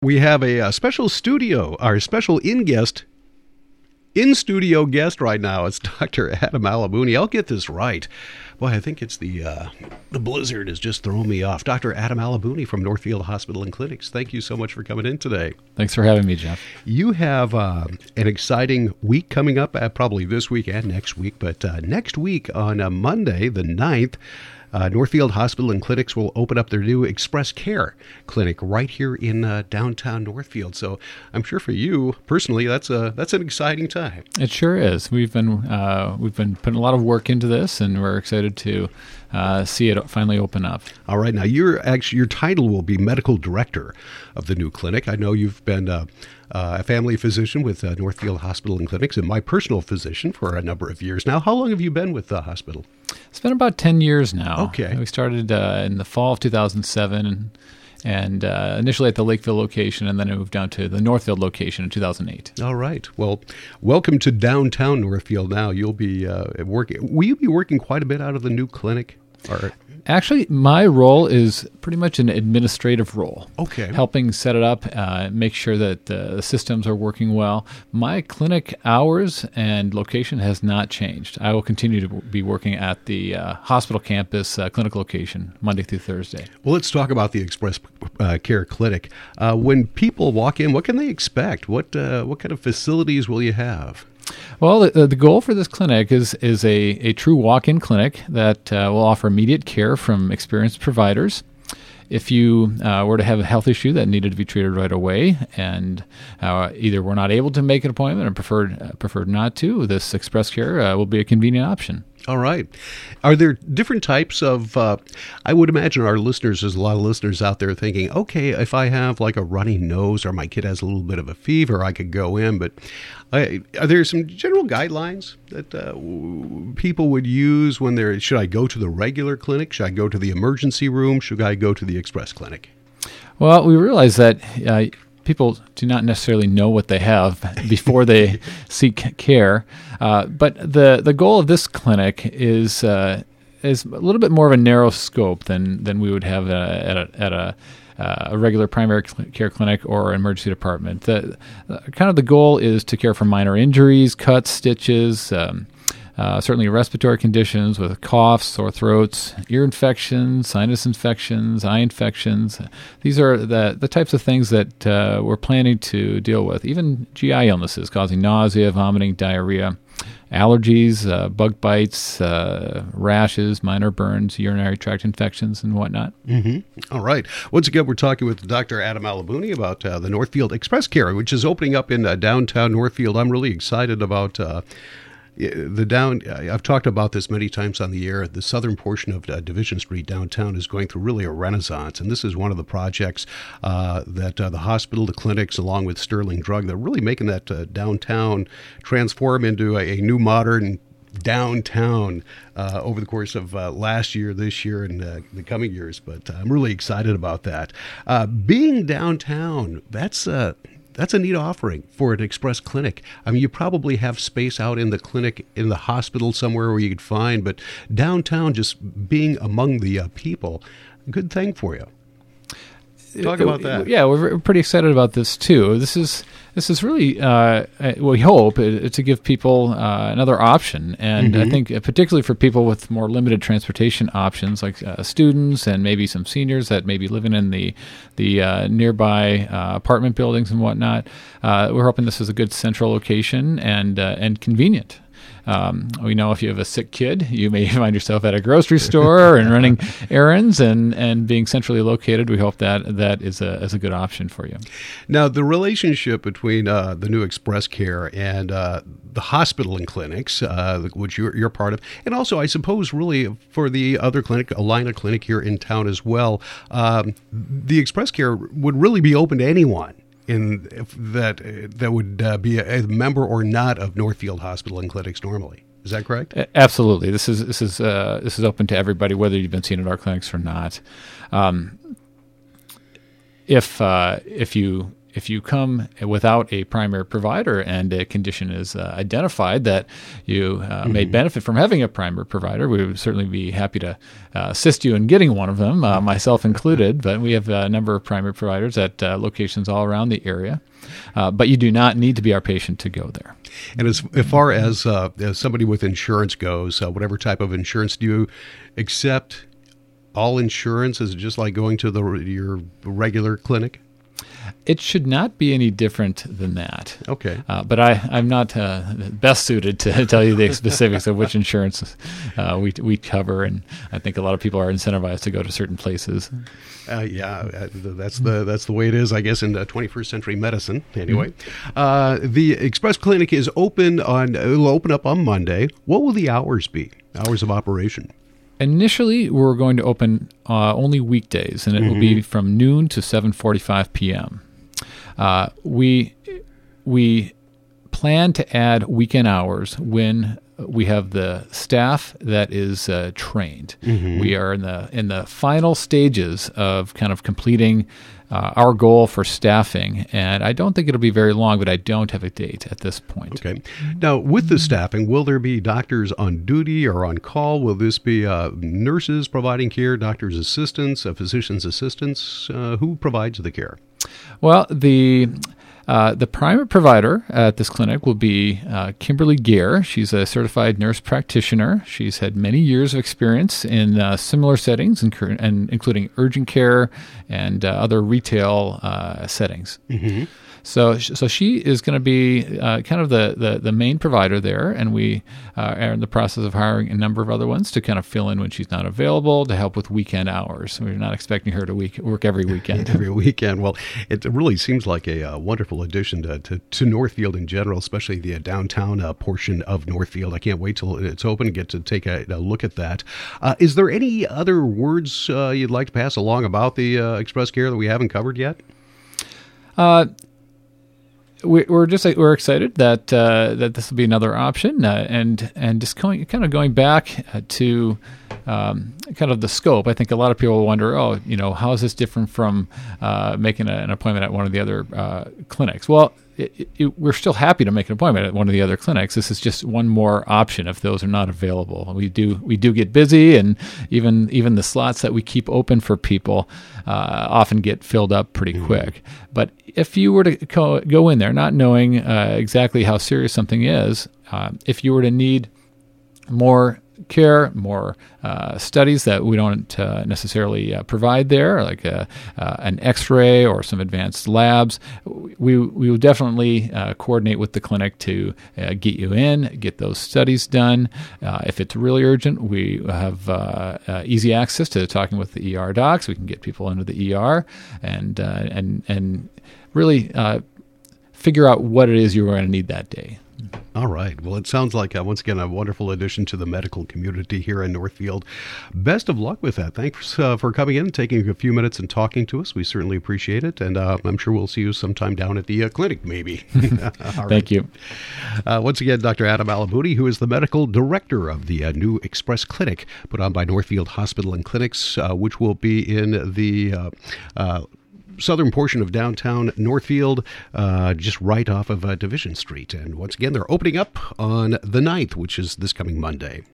We have a special studio, our special in-studio guest right now. It's Dr. Adam Alabouni. I'll get this right. Boy, I think it's the blizzard has just thrown me off. Dr. Adam Alabouni from Northfield Hospital and Clinics. Thank you so much for coming in today. Thanks for having me, Jeff. You have an exciting week coming up, probably this week and next week. But next week on Monday, the 9th, Northfield Hospital and Clinics will open up their new Express Care clinic right here in downtown Northfield. So I'm sure for you personally, that's an exciting time. It sure is. We've been putting a lot of work into this, and we're excited to see it finally open up. All right, now your title will be medical director of the new clinic. I know you've been a family physician with Northfield Hospital and Clinics, and my personal physician for a number of years now. How long have you been with the hospital? It's been about 10 years now. Okay. We started in the fall of 2007 and initially at the Lakeville location, and then I moved down to the Northfield location in 2008. All right. Well, welcome to downtown Northfield now. You'll be working. Will you be working quite a bit out of the new clinic? Or Actually, my role is pretty much an administrative role. Okay. Helping set it up, make sure that the systems are working well. My clinic hours and location has not changed. I will continue to be working at the hospital campus clinic location Monday through Thursday. Well, let's talk about the Express Care Clinic. When people walk in, what can they expect? What kind of facilities will you have? Well, the goal for this clinic is a true walk-in clinic that will offer immediate care from experienced providers. If you were to have a health issue that needed to be treated right away, and either were not able to make an appointment or preferred not to, this Express Care will be a convenient option. All right. Are there different types of, I would imagine there's a lot of listeners out there thinking, okay, if I have like a runny nose or my kid has a little bit of a fever, I could go in. But are there some general guidelines that people would use should I go to the regular clinic? Should I go to the emergency room? Should I go to the express clinic? Well, we realize that people do not necessarily know what they have before they seek care. But the goal of this clinic is a little bit more of a narrow scope than we would have at a regular primary care clinic or emergency department. The goal is to care for minor injuries, cuts, stitches, certainly respiratory conditions with coughs, sore throats, ear infections, sinus infections, eye infections. These are the types of things that we're planning to deal with. Even GI illnesses causing nausea, vomiting, diarrhea, allergies, bug bites, rashes, minor burns, urinary tract infections, and whatnot. Mm-hmm. All right. Once again, we're talking with Dr. Adam Alabouni about the Northfield Express Care, which is opening up in downtown Northfield. I'm really excited about I've talked about this many times on the air. The southern portion of Division Street downtown is going through really a renaissance, and this is one of the projects that the hospital, the clinics, along with Sterling Drug, they're really making that downtown transform into a new modern downtown over the course of last year, this year, and the coming years. But I'm really excited about that. Being downtown, that's a neat offering for an express clinic. I mean, you probably have space out in the clinic, in the hospital somewhere where you could find, but downtown, just being among the people, good thing for you. Talk about that. Yeah, we're pretty excited about this too. This is really, we hope, to give people another option, and I think particularly for people with more limited transportation options, like students and maybe some seniors that may be living in the nearby apartment buildings and whatnot. We're hoping this is a good central location and convenient. We know if you have a sick kid, you may find yourself at a grocery store and running errands, and being centrally located, we hope that is a good option for you. Now, the relationship between the new Express Care and the hospital and clinics, which you're part of, and also, I suppose, really for the other clinic, Allina Clinic here in town as well, the Express Care would really be open to anyone that would be a member or not of Northfield Hospital and Clinics normally. Is that correct? Absolutely. This is open to everybody, whether you've been seen at our clinics or not. If you if you come without a primary provider and a condition is identified that you may benefit from having a primary provider, we would certainly be happy to assist you in getting one of them, myself included. But we have a number of primary providers at locations all around the area. But you do not need to be our patient to go there. And as far as somebody with insurance goes, whatever type of insurance, do you accept all insurance? Is it just like going to your regular clinic? It should not be any different than that. Okay. But I'm not best suited to tell you the specifics of which insurance we cover, and I think a lot of people are incentivized to go to certain places. That's the way it is, I guess, in 21st century medicine. Anyway, the Express Clinic will open up on Monday. What will the hours be? Hours of operation? Initially, we're going to open only weekdays, and it will be from noon to 7:45 p.m. We plan to add weekend hours when we have the staff that is trained. We are in the final stages of kind of completing our goal for staffing, and I don't think it'll be very long, but I don't have a date at this point. Okay. Now, with the staffing, will there be doctors on duty or on call? Will this be nurses providing care, doctors' assistants, physicians' assistants? Who provides the care? Well, the primary provider at this clinic will be Kimberly Gare. She's a certified nurse practitioner. She's had many years of experience in similar settings, and including urgent care and other retail settings. So she is going to be kind of the main provider there, and we are in the process of hiring a number of other ones to kind of fill in when she's not available to help with weekend hours. We're not expecting her to work every weekend. Every weekend. Well, it really seems like a wonderful addition to Northfield in general, especially the downtown portion of Northfield. I can't wait till it's open and get to take a look at that. Is there any other words you'd like to pass along about the Express Care that we haven't covered yet? We're excited that this will be another option, and just going back to kind of the scope. I think a lot of people wonder, how is this different from making an appointment at one of the other clinics? Well, we're still happy to make an appointment at one of the other clinics. This is just one more option if those are not available. We do get busy, and even the slots that we keep open for people often get filled up pretty quick. But if you were to go in there not knowing exactly how serious something is, if you were to need more care, more studies that we don't necessarily provide there, like an X-ray or some advanced labs, we will definitely coordinate with the clinic to get you in, get those studies done. If it's really urgent, we have easy access to talking with the ER docs. We can get people into the ER and really figure out what it is you're going to need that day. All right. Well, it sounds like, once again, a wonderful addition to the medical community here in Northfield. Best of luck with that. Thanks for coming in and taking a few minutes and talking to us. We certainly appreciate it. And I'm sure we'll see you sometime down at the clinic, maybe. Thank you. Once again, Dr. Adam Alaboudi, who is the medical director of the new Express Clinic put on by Northfield Hospital and Clinics, which will be in the southern portion of downtown Northfield, just right off of Division Street. And once again, they're opening up on the 9th, which is this coming Monday.